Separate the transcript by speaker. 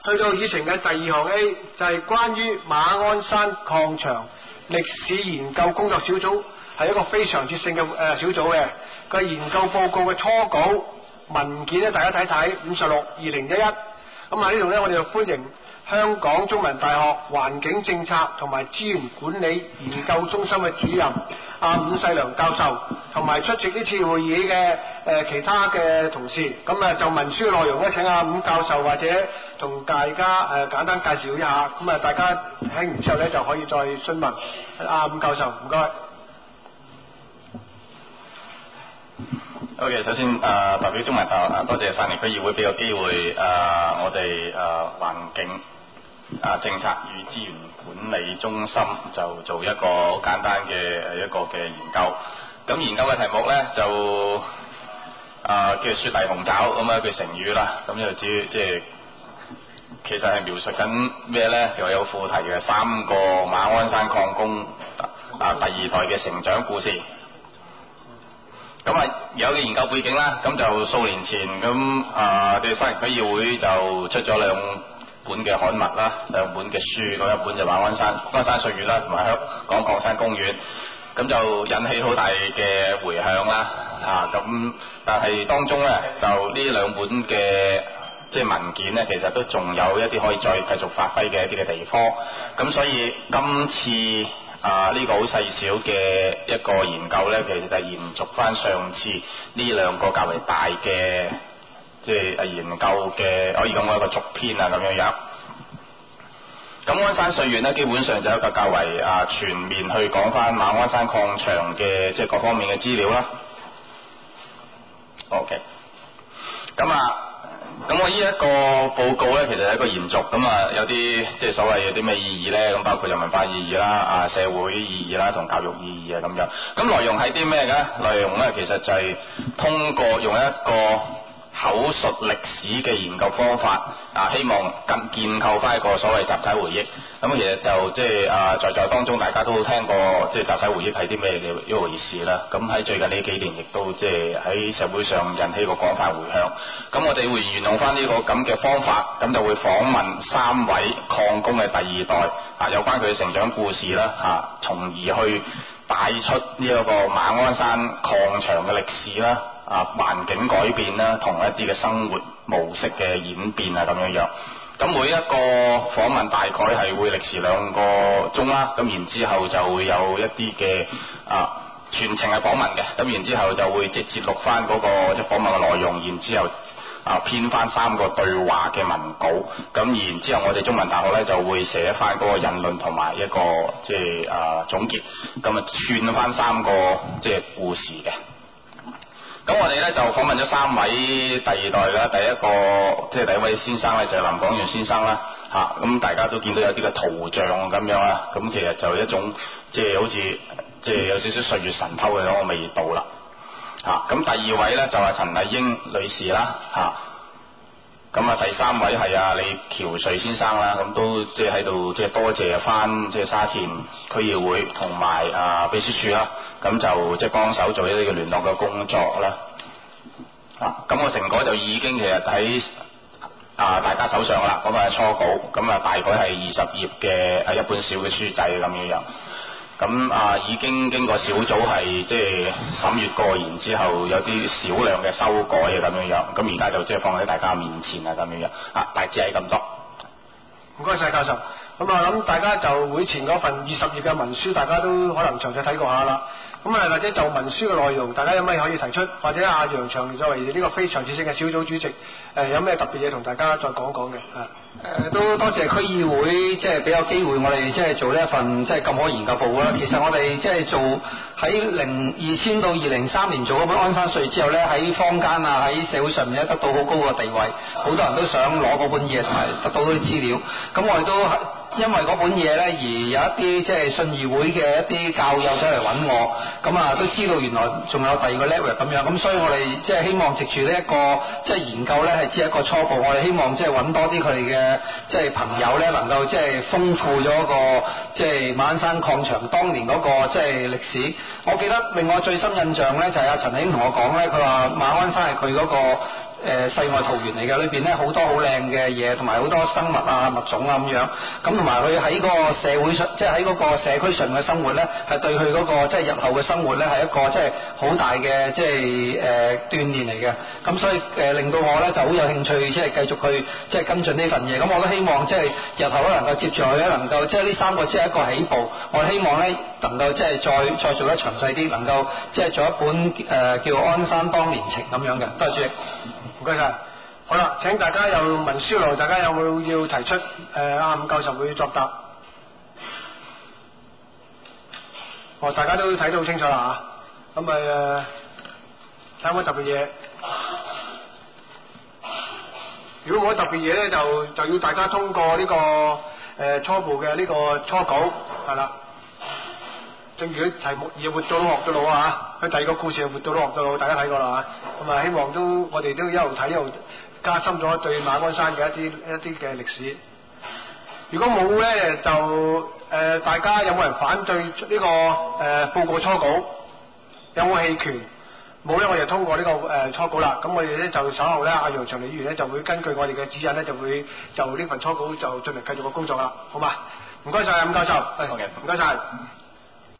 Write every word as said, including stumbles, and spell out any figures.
Speaker 1: 去到議程嘅第二項 A 就係關於馬鞍山礦場歷史研究工作小組，係一個非常節性嘅誒小組嘅個研究報告嘅初稿文件咧，大家睇睇五十六二零一一。咁喺呢度咧，我哋就歡迎香港中文大學環境政策同埋資源管理研究中心嘅主任阿伍世良教授，同埋出席呢次會議嘅誒、呃、其他嘅同事。咁啊就文書嘅內容咧，請阿伍教授或者同大家誒、呃、簡單介紹一下。咁啊大家聽完之後咧就可以再詢問阿伍教授。唔該。
Speaker 2: OK， 首先誒、呃、代表中文大學多謝汕尾區議會俾個機會誒、呃、我哋誒、呃、環境啊政策與資源管理中心就做一個好簡單嘅一個嘅研究。咁研究嘅題目咧就啊、呃、叫雪泥鴻爪咁啊一句成語啦。咁就知即係其實係描述緊咩咧？又有副題嘅三個馬鞍山礦工啊第二代嘅成長故事。咁啊有嘅研究背景啦，咁就數年前咁啊，對汕尾區議會就出咗兩本嘅刊物啦，兩本嘅書，咁一本就馬鞍山馬鞍山歲月啦，同埋香港礦山公園，咁就引起好大嘅迴響啦，啊咁，但係當中咧就呢兩本嘅即係文件咧，其實都仲有一啲可以再繼續發揮嘅一啲嘅地方，咁所以今次啊！呢、這個好細小嘅一個研究呢，其實就係延續翻上次呢兩個較為大嘅即係研究嘅，可以講一個續篇啊咁樣樣。咁鞍山歲月呢，基本上就一個較為啊全面去講翻馬鞍山礦場嘅即係各方面嘅資料啦。OK， 咁啊。咁我呢一個報告呢，其實係一個延續，咁啊有啲即係所謂有啲咩意義呢？咁包括有文化意義啦、啊社會意義啦、同教育意義啊咁樣。咁內容係啲咩嘅？內容呢，其實就係通過用一個口述歷史嘅研究方法，啊希望更建構翻一個所謂集體回憶。咁其實就即係啊在座當中大家都聽過即係集體回憶係啲咩嘅一回事啦。咁喺最近呢幾年亦都即係喺社會上引起個廣泛迴響。咁我哋會沿用翻呢個咁嘅方法，咁就會訪問三位礦工嘅第二代啊，有關佢嘅成長故事啦，啊，從而去帶出呢一個馬鞍山礦場嘅歷史啦。啊，環境改變啦，同一啲嘅生活模式嘅演變啊，咁樣樣。咁每一個訪問大概係會歷時兩個鐘啦，咁然之後就會有一啲嘅啊全程係訪問嘅，咁然之後就會直接錄翻嗰個即係訪問嘅內容，然之後啊編翻三個對話嘅文稿，咁然之後我哋中文大學咧就會寫翻嗰個引論同埋一個即係啊總結，咁啊串翻三個即係故事嘅。咁我哋咧就訪問咗三位第二代啦，第一個即係第一位先生咧就係林廣源先生啦，嚇、啊、咁大家都見到有啲嘅圖像咁樣啦，咁其實就一種即係好似即係有少少歲月神偷嘅嗰個味道啦，嚇、啊、咁第二位咧就係陳麗英女士啦，嚇咁啊第三位係啊李喬瑞先生啦，咁都即係喺度即係多謝翻即係沙田區議會同埋啊秘書處啦。咁就即係幫手做一啲嘅聯絡嘅工作啦，啊，咁個成果就已經其實喺啊大家手上啦，咁啊初稿，咁啊大概係二十頁嘅一本小嘅書仔咁樣樣，咁啊已經經過小組係即係審閱過，然之後有啲少量嘅修改啊咁樣樣，咁而家就即係放喺大家面前啊咁樣樣，啊大致係咁多。
Speaker 1: 唔該晒教授。咁啊諗大家就會前嗰份二十頁嘅文書，大家都可能詳細睇過下啦。咁啊或者就文書嘅內容，大家有咩可以提出？或者阿楊長作為呢個非常節性嘅小組主席，誒、呃、有咩特別嘢同大家再講講嘅？啊
Speaker 3: 誒都多謝區議會即係俾個機會我哋即係做呢一份即係咁好研究報告啦。其實我哋即係做喺零二千到二零三年做嗰本鞍山歲之後咧，喺坊間啊喺社會上面咧得到好高嘅地位，好多人都想攞嗰本嘢同埋得到嗰啲資料。咁我哋都因為嗰本嘢咧而有一啲即係信義會嘅一啲教友走嚟揾我，咁啊都知道原來仲有第二個 level 咁樣，咁所以我哋即係希望藉住呢一個即係研究咧係只係一個初步，我哋希望即係揾多啲佢哋嘅。即係朋友咧，能夠即係豐富咗個即係馬鞍山礦場當年嗰個即係歷史。我記得令我最深印象咧，就係阿陳慶同我講咧，佢話馬鞍山係佢嗰個呃、世外桃源嚟嘅，裏邊咧好多好靚嘅嘢，同埋好多生物啊物種啊咁樣。咁同埋佢喺個社會上，即係喺嗰個社區上嘅生活咧，係對佢嗰個即係日後嘅生活咧係一個即係好大嘅即係誒、呃、鍛鍊嚟嘅。咁所以誒、呃、令到我咧就好有興趣，即係繼續去即係跟進呢份嘢。咁我都希望即係日後咧能夠接住佢咧，能夠即係呢三個只係一個起步。我希望咧能夠即係再再做得詳細啲，能夠即係做一本誒、呃、叫《鞍山當年情》咁樣嘅。多謝主席，
Speaker 1: 唔該晒。好啦，請大家有文書爐，大家有冇要提出？誒、呃，阿伍教授會作答。哦，大家都睇得好清楚啦嚇。咁咪誒，睇有冇特別嘢？如果冇乜特別嘢咧，就就要大家通過呢、這個誒、呃、初步嘅呢個初稿，係啦。正如啲題目而活到老學到老啊嚇，佢第二個故事係活到老學到老，大家睇過啦嚇。咁啊，希望都我哋都一路睇一路加深咗對馬鞍山嘅一啲一啲嘅歷史。如果冇咧，就誒、呃、大家有冇人反對呢、這個誒、呃、報告初稿？有冇棄權？冇咧，我就通過呢、這個誒、呃、初稿啦。咁我哋咧就稍後咧，阿楊長利議員咧就會根據我哋嘅指引咧，就會就呢份初稿就進行繼續嘅工作啦。好嘛？唔該晒，伍教授。
Speaker 2: 好嘅，
Speaker 1: 唔該晒。